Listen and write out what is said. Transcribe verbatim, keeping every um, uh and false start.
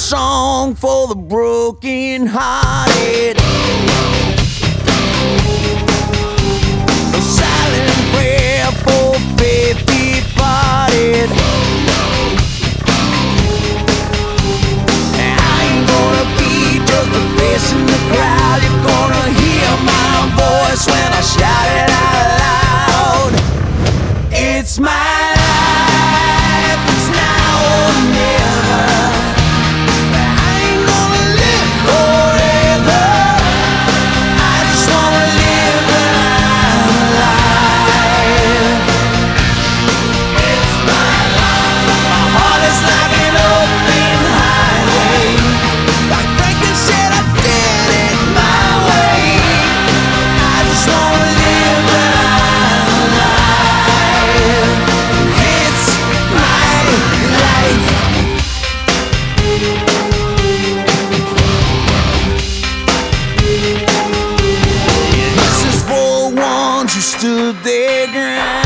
song for the broken hearted, a silent prayer for faith departed. I ain't gonna be just a face in the crowd. You're gonna hear my voice when I shout it out loud. It's my life, it's now or never. I ain't gonna live forever. I just wanna live when I'm alive. It's my life. My heart is like an open highway. Like Franklin said, I did it my way. I just wanna live when I'm alive. It's my life. This is for the ones who stood their ground.